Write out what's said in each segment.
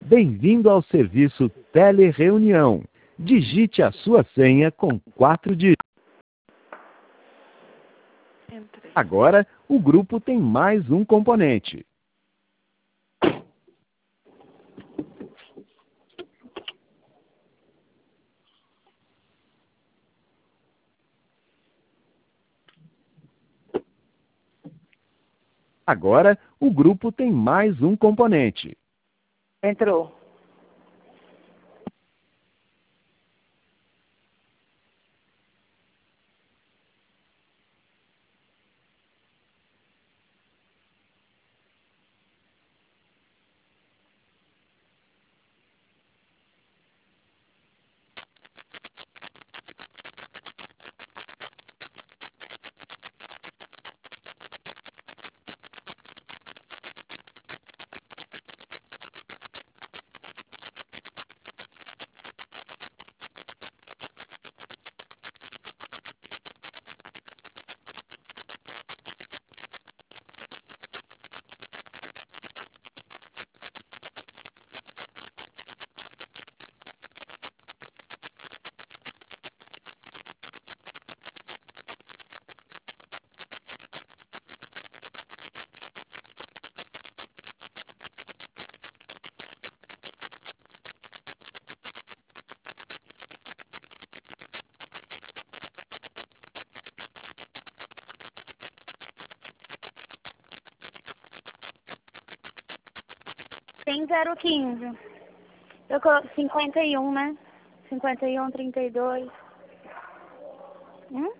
Bem-vindo ao serviço Telereunião. Digite a sua senha com 4 dígitos. Entrei. Agora, o grupo tem mais um componente. Agora, o grupo tem mais um componente. Entrou. Tem 015. Eu coloco 51, né? 51, 32. Hum?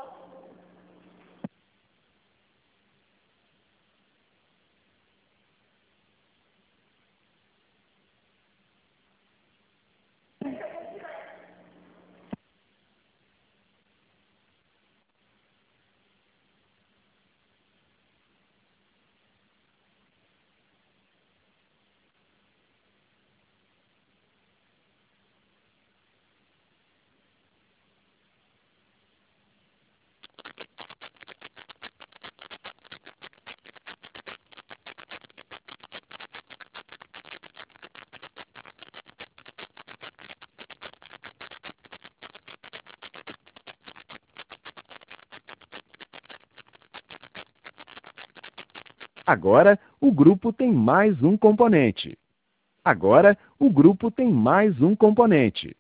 Agora, o grupo tem mais um componente. Agora, o grupo tem mais um componente.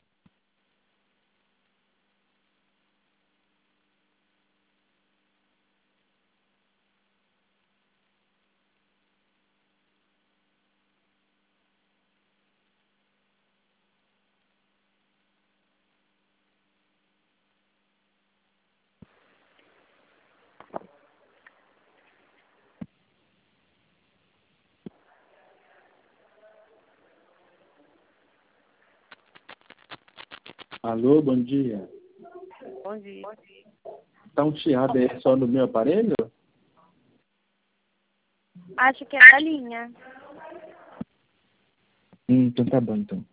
Alô, bom dia. Bom dia. Tá um chiado aí só no meu aparelho? Acho que é da linha. Então tá bom, então.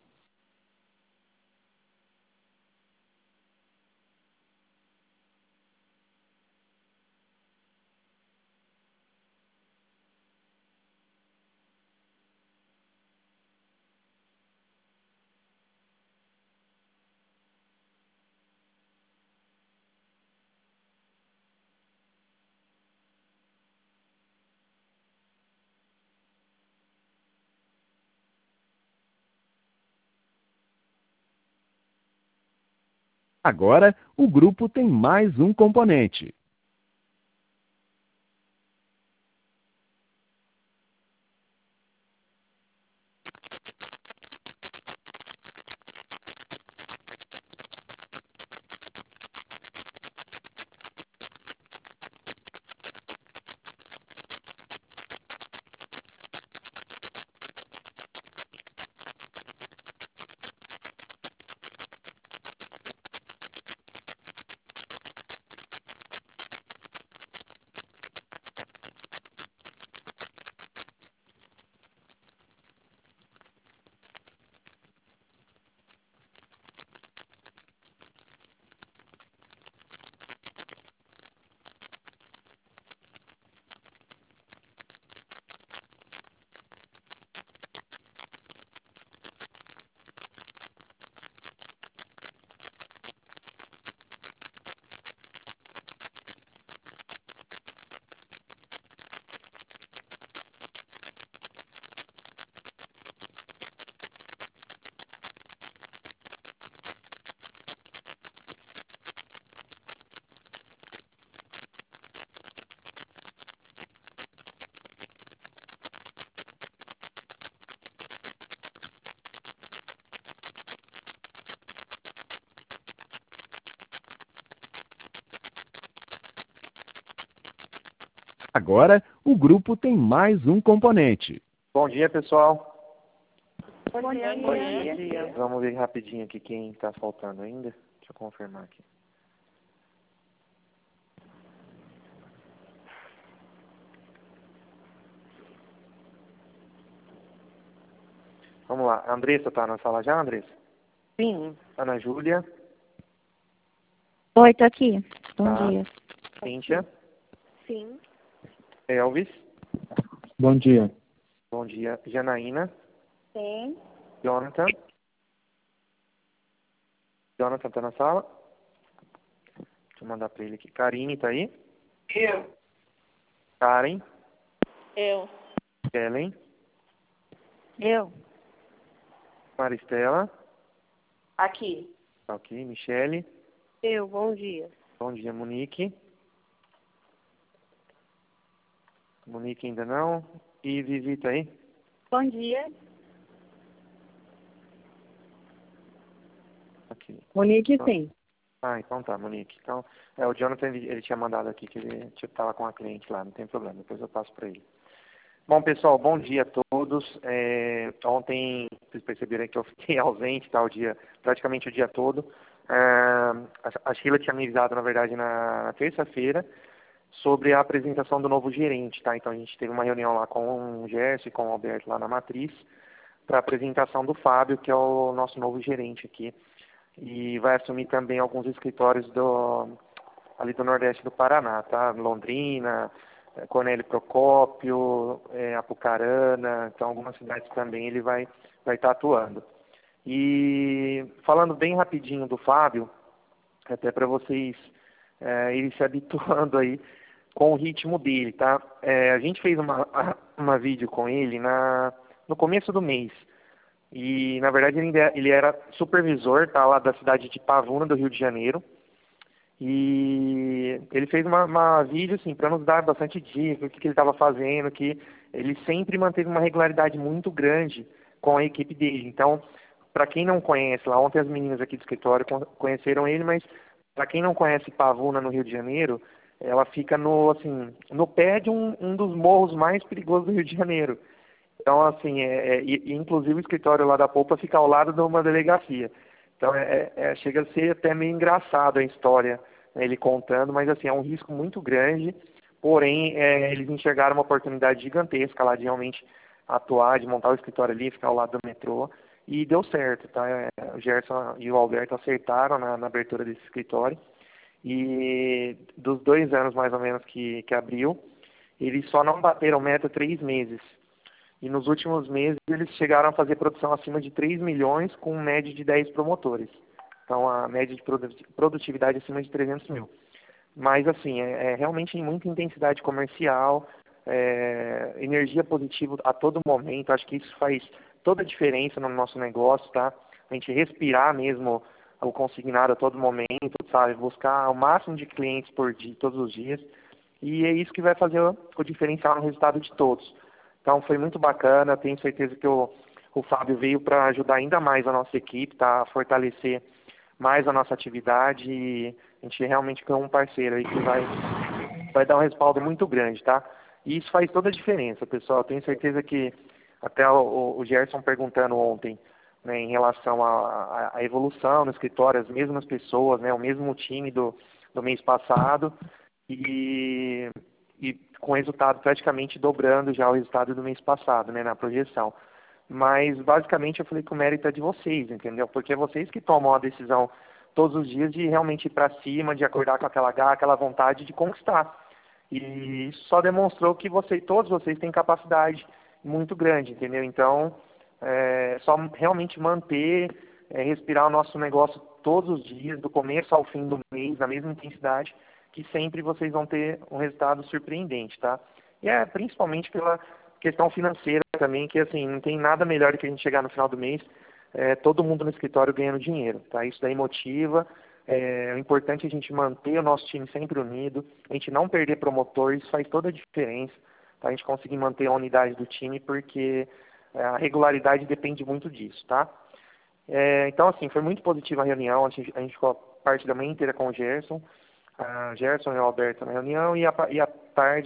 Agora, o grupo tem mais um componente. Agora, o grupo tem mais um componente. Bom dia, pessoal. Bom dia. Bom Bom dia. dia. Vamos ver rapidinho aqui quem está faltando ainda. Deixa eu confirmar aqui. Vamos lá. A Andressa está na sala já, Andressa? Sim. Ana Júlia, Oi, tô aqui. Bom Tá. dia. Cíntia, Sim. Elvis. Bom dia. Bom dia. Janaína, Sim. Jonathan. Jonathan está na sala? Deixa eu mandar para ele aqui. Karine está aí? Eu. Karen, Eu. Ellen, Eu. Maristela, Aqui. tá aqui, Michele. Eu. Bom dia. Bom dia, Monique. Monique ainda não. E Vivi tá aí? Bom dia. Aqui. Monique, sim. Ah, então tá, Monique. Então, o Jonathan, ele tinha mandado aqui que ele estava com a cliente lá, não tem problema, depois eu passo para ele. Bom, pessoal, bom dia a todos. Ontem, vocês perceberam que eu fiquei ausente, tá, praticamente o dia todo. A Sheila tinha me avisado, na verdade, na terça-feira, sobre a apresentação do novo gerente, tá? Então, a gente teve uma reunião lá com o Gerson e com o Alberto lá na Matriz, para a apresentação do Fábio, que é o nosso novo gerente aqui. E vai assumir também alguns escritórios ali do Nordeste do Paraná, tá? Londrina, Cornélio Procópio, Apucarana, então algumas cidades também ele vai estar atuando. E falando bem rapidinho do Fábio, até para vocês irem se habituando aí com o ritmo dele, tá? A gente fez uma vídeo com ele no começo do mês. E, na verdade, ele era supervisor, tá, lá da cidade de Pavuna, do Rio de Janeiro. E ele fez uma vídeo, assim, para nos dar bastante dica, o que ele estava fazendo, que ele sempre manteve uma regularidade muito grande com a equipe dele. Então, para quem não conhece, lá ontem as meninas aqui do escritório conheceram ele, mas para quem não conhece Pavuna, no Rio de Janeiro, ela fica no pé de um dos morros mais perigosos do Rio de Janeiro. Então, assim, inclusive o escritório lá da Polpa fica ao lado de uma delegacia. Então, chega a ser até meio engraçado a história, né, ele contando, mas, assim, é um risco muito grande. Porém, eles enxergaram uma oportunidade gigantesca lá de realmente atuar, de montar o escritório ali, ficar ao lado do metrô. E deu certo, tá? O Gerson e o Alberto acertaram na abertura desse escritório. E dos 2 anos, mais ou menos, que abriu, eles só não bateram meta 3 meses. E nos últimos meses eles chegaram a fazer produção acima de 3 milhões com média de 10 promotores. Então a média de produtividade acima de 300 mil. Mas assim, realmente em muita intensidade comercial, energia positiva a todo momento. Acho que isso faz toda a diferença no nosso negócio, tá? A gente respirar mesmo o consignado a todo momento, sabe? Buscar o máximo de clientes por dia, todos os dias. E é isso que vai fazer o diferencial no resultado de todos. Então foi muito bacana, tenho certeza que o Fábio veio para ajudar ainda mais a nossa equipe, tá? A fortalecer mais a nossa atividade e a gente realmente criou um parceiro aí que vai dar um respaldo muito grande, tá? E isso faz toda a diferença, pessoal. Tenho certeza que até o Gerson perguntando ontem, né, em relação à evolução no escritório, as mesmas pessoas, né, o mesmo time do mês passado e com o resultado praticamente dobrando já o resultado do mês passado, né, na projeção. Mas, basicamente, eu falei que o mérito é de vocês, entendeu? Porque é vocês que tomam a decisão todos os dias de realmente ir para cima, de acordar com aquela garra, aquela vontade de conquistar. E isso só demonstrou que todos vocês têm capacidade muito grande, entendeu? Então, só realmente manter, respirar o nosso negócio todos os dias, do começo ao fim do mês, na mesma intensidade, que sempre vocês vão ter um resultado surpreendente, tá? E principalmente pela questão financeira também, que assim, não tem nada melhor do que a gente chegar no final do mês, todo mundo no escritório ganhando dinheiro, tá? Isso daí motiva, o importante é a gente manter o nosso time sempre unido, a gente não perder promotor, isso faz toda a diferença, tá? A gente conseguir manter a unidade do time, porque a regularidade depende muito disso, tá? Então, assim, foi muito positiva a reunião, a gente ficou a parte da manhã inteira com o Gerson e o Alberto na reunião, e à tarde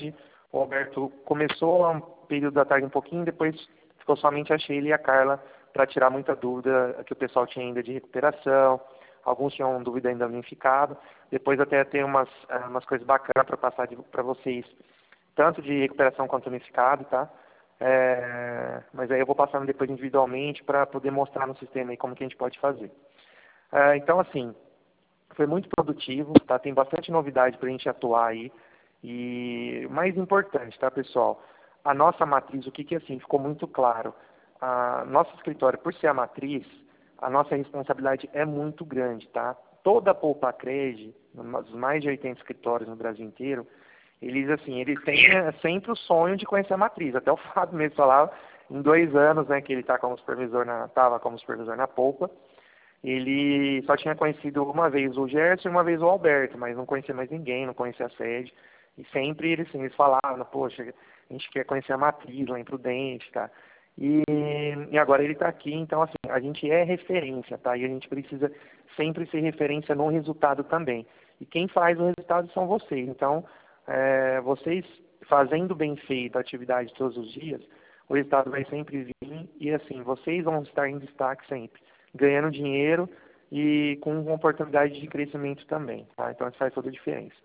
O Alberto começou um período da tarde um pouquinho, depois ficou somente a Sheila e a Carla para tirar muita dúvida que o pessoal tinha ainda de recuperação. Alguns tinham dúvida ainda no unificado. Depois até tem umas coisas bacanas para passar para vocês, tanto de recuperação quanto unificado, tá? Mas aí eu vou passando depois individualmente para poder mostrar no sistema aí como que a gente pode fazer. Então, assim, foi muito produtivo, tá? Tem bastante novidade para a gente atuar aí. E o mais importante, tá, pessoal? A nossa matriz, o que assim, ficou muito claro. Nosso escritório, por ser a matriz, a nossa responsabilidade é muito grande, tá? Toda a Poupa-Cred, nos mais de 80 escritórios no Brasil inteiro, eles têm sempre o sonho de conhecer a matriz. Até o Fábio mesmo falava, em 2 anos, né, que ele estava como supervisor na Poupa, ele só tinha conhecido uma vez o Gerson e uma vez o Alberto, mas não conhecia mais ninguém, não conhecia a sede. E sempre eles falavam, poxa, a gente quer conhecer a matriz lá em Prudente, tá? E agora ele está aqui, então assim, a gente é referência, tá? E a gente precisa sempre ser referência no resultado também. E quem faz o resultado são vocês. Então, vocês fazendo bem feito a atividade todos os dias, o resultado vai sempre vir e assim, vocês vão estar em destaque sempre, ganhando dinheiro e com oportunidade de crescimento também, tá? Então isso faz toda a diferença.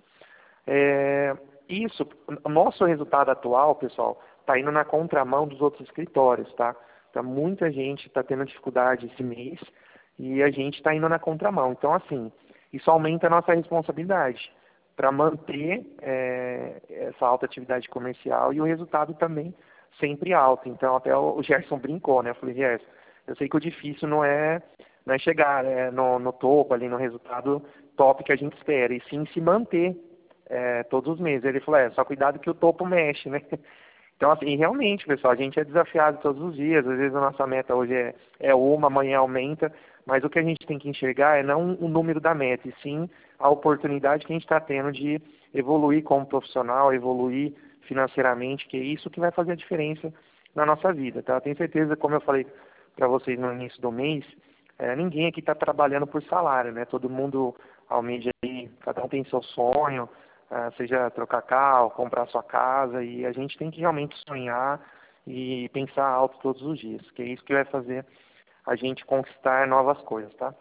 O nosso resultado atual, pessoal, está indo na contramão dos outros escritórios, tá? Então, muita gente está tendo dificuldade esse mês e a gente está indo na contramão. Então, assim, isso aumenta a nossa responsabilidade para manter essa alta atividade comercial e o resultado também sempre alto. Então, até o Gerson brincou, né? Eu falei, Gerson, eu sei que o difícil não é chegar no topo, ali no resultado top que a gente espera, e sim se manter todos os meses. Ele falou, só cuidado que o topo mexe, né? Então, assim, realmente, pessoal, a gente é desafiado todos os dias. Às vezes a nossa meta hoje é uma, amanhã aumenta, mas o que a gente tem que enxergar é não o número da meta, e sim a oportunidade que a gente está tendo de evoluir como profissional, evoluir financeiramente, que é isso que vai fazer a diferença na nossa vida, tá? Eu tenho certeza, como eu falei para vocês no início do mês, ninguém aqui está trabalhando por salário, né? Todo mundo almeja aí, cada um tem seu sonho, seja trocar carro, comprar sua casa, e a gente tem que realmente sonhar e pensar alto todos os dias, que é isso que vai fazer a gente conquistar novas coisas, tá?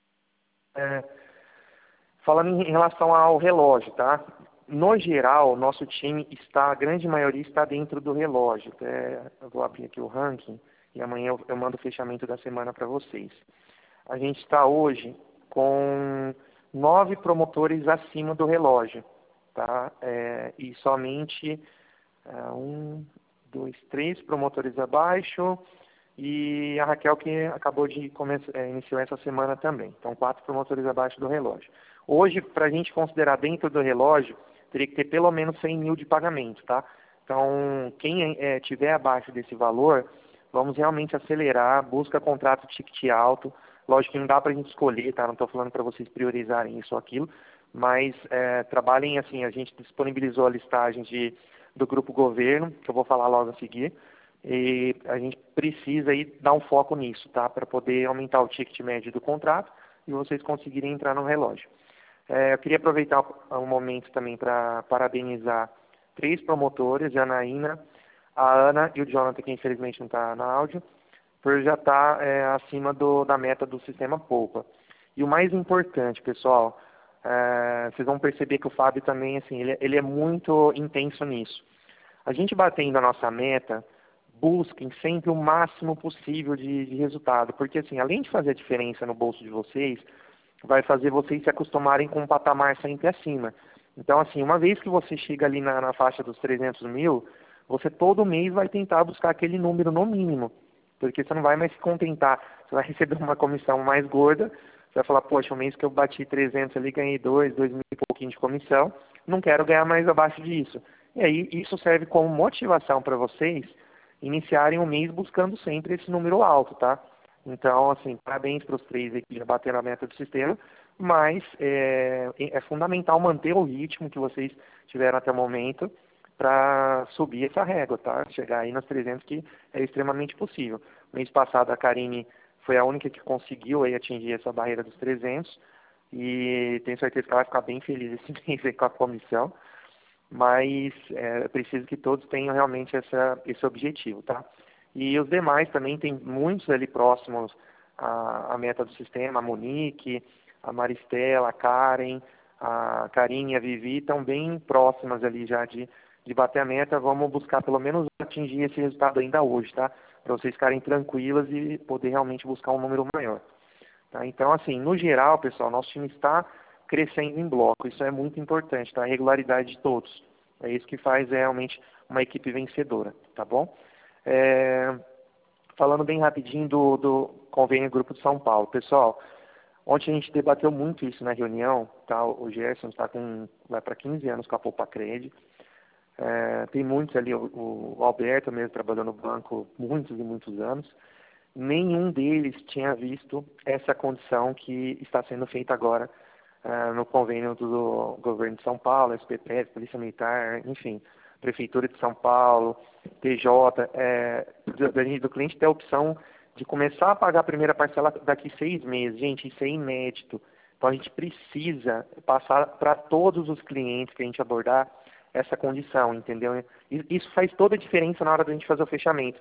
Falando em relação ao relógio, tá? No geral, nosso time a grande maioria está dentro do relógio. Eu vou abrir aqui o ranking e amanhã eu mando o fechamento da semana para vocês. A gente está hoje com 9 promotores acima do relógio, tá? E somente 3 promotores abaixo, e a Raquel que acabou de iniciou essa semana também. Então, 4 promotores abaixo do relógio. Hoje, para a gente considerar dentro do relógio, teria que ter pelo menos 100 mil de pagamento, tá? Então, quem tiver abaixo desse valor, vamos realmente acelerar, busca contrato ticket alto. Lógico que não dá para a gente escolher, tá? Não estou falando para vocês priorizarem isso ou aquilo, mas trabalhem assim, a gente disponibilizou a listagem do Grupo Governo, que eu vou falar logo a seguir, e a gente precisa aí dar um foco nisso, tá? Para poder aumentar o ticket médio do contrato e vocês conseguirem entrar no relógio. Eu queria aproveitar um momento também para parabenizar 3 promotores, a Janaína, a Ana e o Jonathan, que infelizmente não está na áudio, por já estar acima da meta do sistema Poupa. E o mais importante, pessoal, vocês vão perceber que o Fábio também, assim, ele é muito intenso nisso. A gente batendo a nossa meta, busquem sempre o máximo possível de resultado, porque assim, além de fazer a diferença no bolso de vocês, vai fazer vocês se acostumarem com um patamar sempre acima. Então, assim, uma vez que você chega ali na faixa dos 300 mil, você todo mês vai tentar buscar aquele número no mínimo, porque você não vai mais se contentar. Você vai receber uma comissão mais gorda, você vai falar, poxa, o mês que eu bati 300 ali, ganhei 2 mil e pouquinho de comissão, não quero ganhar mais abaixo disso. E aí, isso serve como motivação para vocês iniciarem o mês buscando sempre esse número alto, tá? Então, assim, parabéns para os 3 aí que já bateram a meta do sistema, mas é fundamental manter o ritmo que vocês tiveram até o momento para subir essa régua, tá? Chegar aí nos 300, que é extremamente possível. Mês passado a Karine foi a única que conseguiu aí atingir essa barreira dos 300 e tenho certeza que ela vai ficar bem feliz esse mês aí com a comissão. mas é preciso que todos tenham realmente esse objetivo, tá? E os demais também, tem muitos ali próximos à meta do sistema, a Monique, a Maristela, a Karen, a Karine e a Vivi, estão bem próximas ali já de bater a meta. Vamos buscar pelo menos atingir esse resultado ainda hoje, tá? Para vocês ficarem tranquilas e poder realmente buscar um número maior. Tá? Então, assim, no geral, pessoal, nosso time está crescendo em bloco. Isso é muito importante, tá? A regularidade de todos. É isso que faz realmente uma equipe vencedora, tá bom? Falando bem rapidinho do convênio Grupo de São Paulo. Pessoal, ontem a gente debateu muito isso na reunião, tá? O Gerson vai para 15 anos com a Poupacred. Tem muitos ali, o Alberto mesmo trabalhou no banco muitos e muitos anos. Nenhum deles tinha visto essa condição que está sendo feita agora no convênio do governo de São Paulo, SPPF, Polícia Militar, enfim, Prefeitura de São Paulo, TJ, do cliente ter a opção de começar a pagar a primeira parcela daqui 6 meses. Gente, isso é inédito. Então a gente precisa passar para todos os clientes que a gente abordar essa condição, entendeu? Isso faz toda a diferença na hora da gente fazer o fechamento.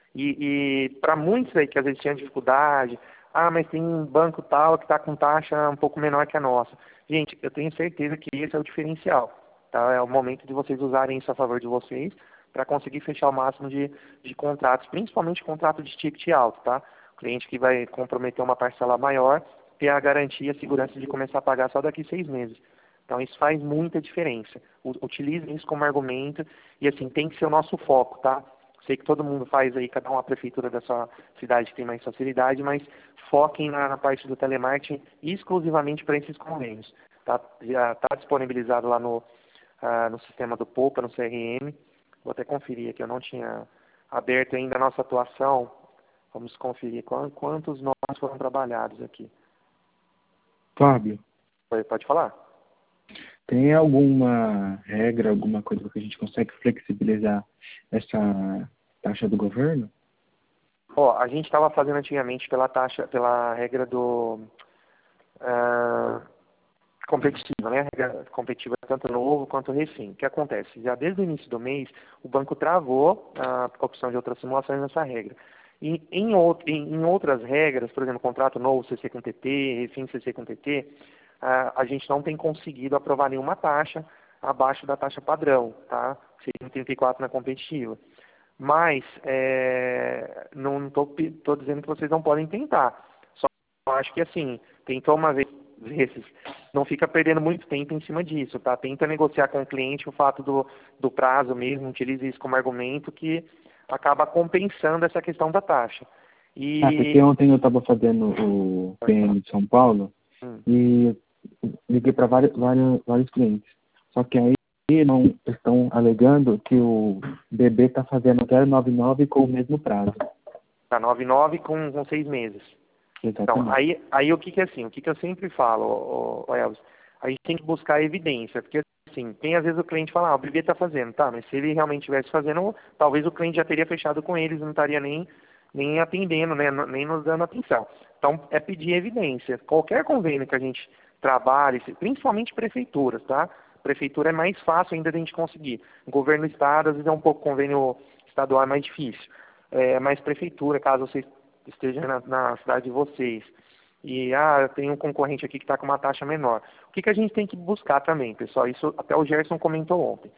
E para muitos aí que às vezes tinham dificuldade, mas tem um banco tal que está com taxa um pouco menor que a nossa. Gente, eu tenho certeza que esse é o diferencial, tá? É o momento de vocês usarem isso a favor de vocês para conseguir fechar o máximo de contratos, principalmente contrato de ticket alto, tá? O cliente que vai comprometer uma parcela maior, ter a garantia e a segurança de começar a pagar só daqui 6 meses. Então isso faz muita diferença. Utilizem isso como argumento e assim, tem que ser o nosso foco, tá? Sei que todo mundo faz aí, cada uma prefeitura da sua cidade tem mais facilidade, mas foquem na parte do telemarketing exclusivamente para esses convênios. Tá? Já está disponibilizado lá no sistema do Poupa, no CRM. Vou até conferir aqui, eu não tinha aberto ainda a nossa atuação. Vamos conferir quantos nós foram trabalhados aqui. Fábio, Pode falar? tem alguma regra, alguma coisa que a gente consegue flexibilizar essa taxa do governo? A gente estava fazendo antigamente pela regra do competitiva, né? A regra competitiva tanto novo quanto recém. O que acontece? Já desde o início do mês, o banco travou a opção de outras simulações nessa regra. E em outras regras, por exemplo, contrato novo CC com TT, refim CC com TT, a gente não tem conseguido aprovar nenhuma taxa abaixo da taxa padrão, tá? Seria 34 na competitiva. Mas não estou dizendo que vocês não podem tentar. Só acho que assim, tentou uma vez, não fica perdendo muito tempo em cima disso, tá? Tenta negociar com o cliente o fato do prazo mesmo, utilize isso como argumento que acaba compensando essa questão da taxa. Porque ontem eu estava fazendo o PM de São Paulo e liguei para vários clientes. Só que aí não estão alegando que o BB está fazendo 099 com o mesmo prazo. Tá, 99 com 6 meses. Exatamente. Então, aí o que é assim, o que eu sempre falo, Elvis, a gente tem que buscar evidência, porque assim, tem às vezes o cliente fala, o BB está fazendo, tá, mas se ele realmente estivesse fazendo, talvez o cliente já teria fechado com eles, não estaria nem atendendo, né, nem nos dando atenção. Então, é pedir evidência. Qualquer convênio que a gente trabalhe, principalmente prefeituras, tá? Prefeitura é mais fácil ainda de a gente conseguir. Governo do estado, às vezes é um pouco convênio estadual, é mais difícil. Mas prefeitura, caso você esteja na cidade de vocês, e tem um concorrente aqui que está com uma taxa menor. O que a gente tem que buscar também, pessoal? Isso até o Gerson comentou ontem.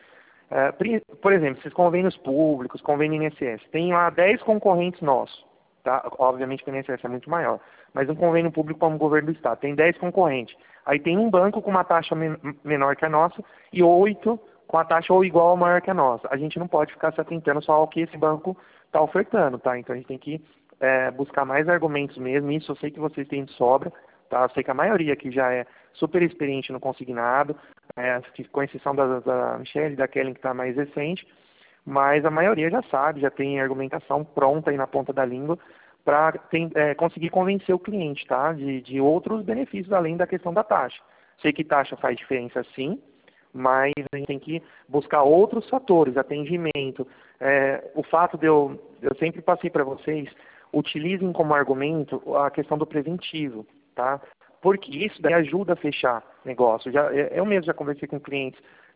Por exemplo, esses convênios públicos, convênio INSS, tem lá 10 concorrentes nossos. Tá? Obviamente que o INSS é muito maior, mas um convênio público como o governo do estado tem 10 concorrentes. Aí tem um banco com uma taxa menor que a nossa e 8 com a taxa ou igual ou maior que a nossa. A gente não pode ficar se atentando só ao que esse banco está ofertando, tá? Então a gente tem que buscar mais argumentos mesmo. Isso eu sei que vocês têm de sobra, tá? Eu sei que a maioria aqui já é super experiente no consignado, com exceção da Michelle e da Kellen, que está mais recente, mas a maioria já sabe, já tem argumentação pronta aí na ponta da língua para conseguir convencer o cliente, tá? De outros benefícios além da questão da taxa. Sei que taxa faz diferença sim, mas a gente tem que buscar outros fatores, atendimento. O fato eu sempre passei para vocês, utilizem como argumento a questão do preventivo, tá? Porque isso daí ajuda a fechar negócio. Eu mesmo já conversei com clientes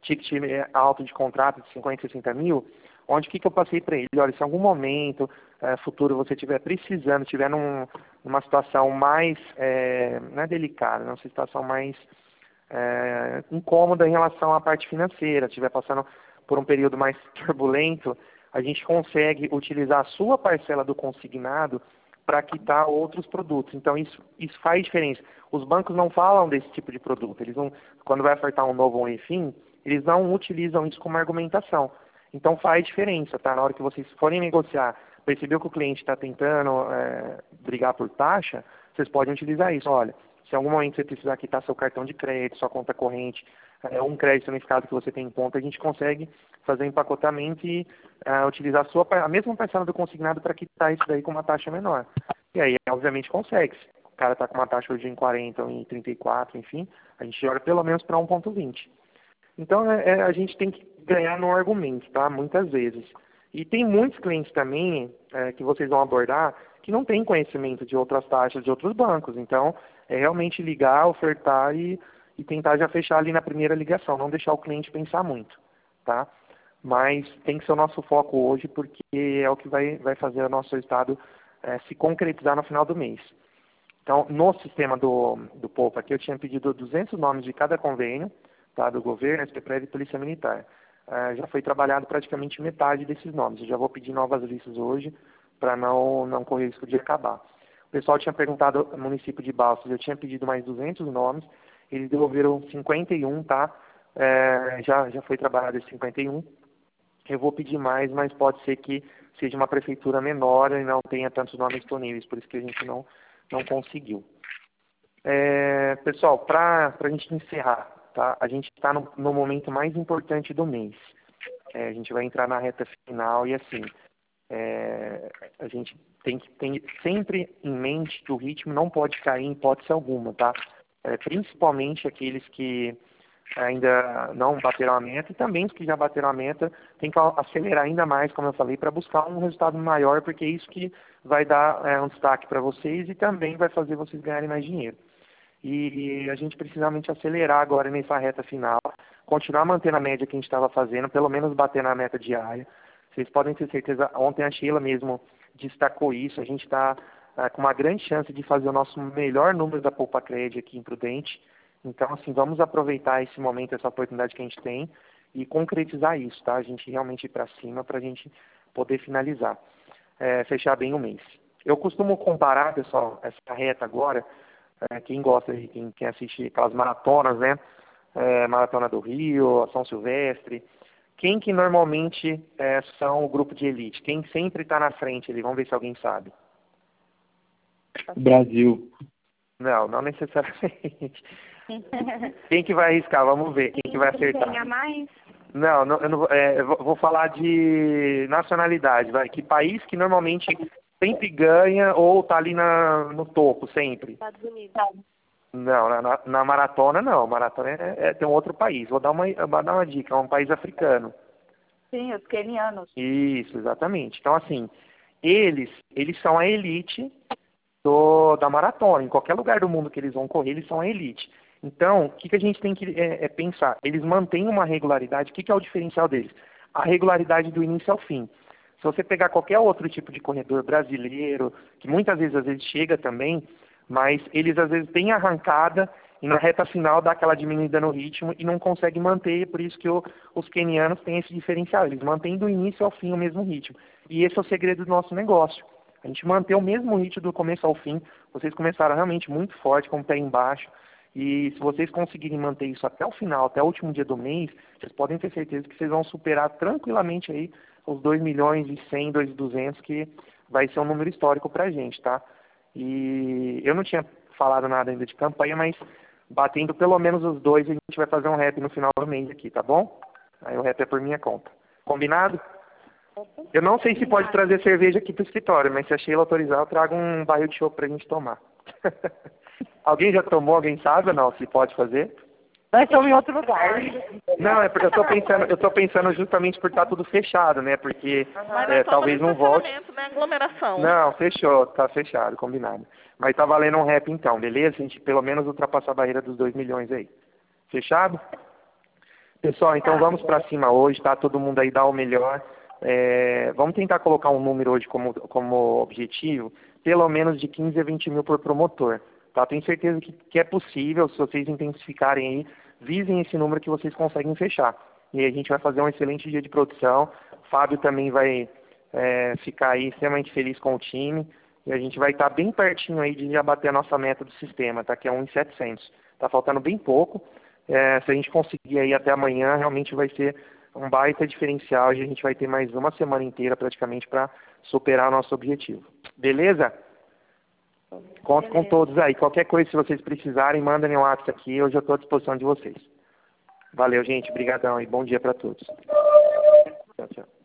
ticket alto de contrato de 50, 60 mil, onde o que eu passei para ele? Olha, se em algum momento futuro você estiver precisando, estiver numa situação mais, não é delicada, numa situação mais incômoda em relação à parte financeira, estiver passando por um período mais turbulento, a gente consegue utilizar a sua parcela do consignado para quitar outros produtos. Então, isso faz diferença. Os bancos não falam desse tipo de produto. Eles não, quando vai ofertar um novo ou um refim, eles não utilizam isso como argumentação. Então, faz diferença, tá? Na hora que vocês forem negociar, percebeu que o cliente está tentando brigar por taxa, vocês podem utilizar isso. Olha, se em algum momento você precisar quitar seu cartão de crédito, sua conta corrente, um crédito unificado que você tem em conta, a gente consegue fazer um empacotamento e utilizar a mesma parcela do consignado para quitar isso daí com uma taxa menor. E aí, obviamente, consegue. Se o cara está com uma taxa hoje em 40 ou em 34, enfim, a gente joga pelo menos para 1,20. Então, a gente tem que ganhar no argumento, tá? Muitas vezes. E tem muitos clientes também que vocês vão abordar que não têm conhecimento de outras taxas de outros bancos. Então, é realmente ligar, ofertar e tentar já fechar ali na primeira ligação, não deixar o cliente pensar muito, tá? Mas tem que ser o nosso foco hoje, porque é o que vai fazer o nosso resultado se concretizar no final do mês. Então, no sistema do Poupa aqui, eu tinha pedido 200 nomes de cada convênio, tá, do governo, SPPREV e Polícia Militar. Já foi trabalhado praticamente metade desses nomes. Eu já vou pedir novas listas hoje, para não correr risco de acabar. O pessoal tinha perguntado no município de Balsas, eu tinha pedido mais 200 nomes, eles devolveram 51, tá? Já foi trabalhado esses 51. Eu vou pedir mais, mas pode ser que seja uma prefeitura menor e não tenha tantos nomes disponíveis, por isso que a gente não conseguiu. Pessoal, para a gente encerrar, tá? A gente está no momento mais importante do mês. A gente vai entrar na reta final e assim, a gente tem que ter sempre em mente que o ritmo não pode cair em hipótese alguma, tá? Principalmente aqueles que ainda não bateram a meta e também os que já bateram a meta tem que acelerar ainda mais, como eu falei, para buscar um resultado maior, porque é isso que vai dar um destaque para vocês e também vai fazer vocês ganharem mais dinheiro. E a gente precisa realmente acelerar agora nessa reta final, continuar mantendo a média que a gente estava fazendo, pelo menos bater na meta diária. Vocês podem ter certeza, ontem a Sheila mesmo destacou isso, a gente está com uma grande chance de fazer o nosso melhor número da Poupa Cred aqui em Prudente. Então, assim, vamos aproveitar esse momento, essa oportunidade que a gente tem e concretizar isso, tá? A gente realmente ir para cima para a gente poder finalizar, fechar bem o mês. Eu costumo comparar, pessoal, essa reta agora, quem gosta, quem assiste aquelas maratonas, né? Maratona do Rio, São Silvestre. Quem que normalmente são o grupo de elite? Quem sempre está na frente ali? Vamos ver se alguém sabe. Brasil. Não necessariamente. Quem que vai arriscar? Vamos ver. Quem que vai acertar? Ganha mais? Não, eu não eu vou falar de nacionalidade. Vai. Que país que normalmente sempre ganha ou está ali no topo, sempre? Estados Unidos. Não, na maratona não. Maratona tem um outro país. Vou dar uma dica, é um país africano. Sim, os quenianos. Isso, exatamente. Então, assim, eles são a elite da maratona. Em qualquer lugar do mundo que eles vão correr, eles são a elite. Então, o que a gente tem que pensar? Eles mantêm uma regularidade. O que é o diferencial deles? A regularidade do início ao fim. Se você pegar qualquer outro tipo de corredor brasileiro, que muitas vezes, às vezes, chega também, mas eles, às vezes, têm arrancada e na reta final dá aquela diminuída no ritmo e não conseguem manter, por isso que os quenianos têm esse diferencial. Eles mantêm do início ao fim o mesmo ritmo. E esse é o segredo do nosso negócio. A gente manter o mesmo ritmo do começo ao fim. Vocês começaram realmente muito forte, com o pé embaixo. E se vocês conseguirem manter isso até o final, até o último dia do mês, vocês podem ter certeza que vocês vão superar tranquilamente aí os 2 milhões e 100, 2.200, que vai ser um número histórico pra gente, tá? E eu não tinha falado nada ainda de campanha, mas batendo pelo menos os 2, a gente vai fazer um rap no final do mês aqui, tá bom? Aí o rap é por minha conta. Combinado? Eu não sei se pode trazer cerveja aqui pro escritório, mas se a Sheila autorizar, eu trago um barril de chopp pra gente tomar. Alguém já tomou? Alguém sabe ou não? Se pode fazer? Nós estamos em outro lugar. Não, é porque eu tô pensando justamente por estar tudo fechado, né? Porque talvez não volte. Né? Aglomeração. Não, fechou, tá fechado, combinado. Mas tá valendo um rap então, beleza? A gente pelo menos ultrapassar a barreira dos 2 milhões aí. Fechado? Pessoal, então vamos para cima hoje, tá? Todo mundo aí dá o melhor. Vamos tentar colocar um número hoje como objetivo, pelo menos de 15 a 20 mil por promotor. Tá? Tenho certeza que é possível, se vocês intensificarem aí, visem esse número que vocês conseguem fechar. E aí a gente vai fazer um excelente dia de produção. O Fábio também vai ficar aí extremamente feliz com o time. E a gente vai estar bem pertinho aí de já bater a nossa meta do sistema, tá? Que é 1.700. Tá faltando bem pouco. Se a gente conseguir aí até amanhã, realmente vai ser um baita diferencial e a gente vai ter mais uma semana inteira praticamente para superar o nosso objetivo. Beleza? Conto com todos aí. Qualquer coisa, se vocês precisarem, mandem um WhatsApp aqui. Hoje eu estou à disposição de vocês. Valeu, gente. Obrigadão e bom dia para todos. Tchau, tchau.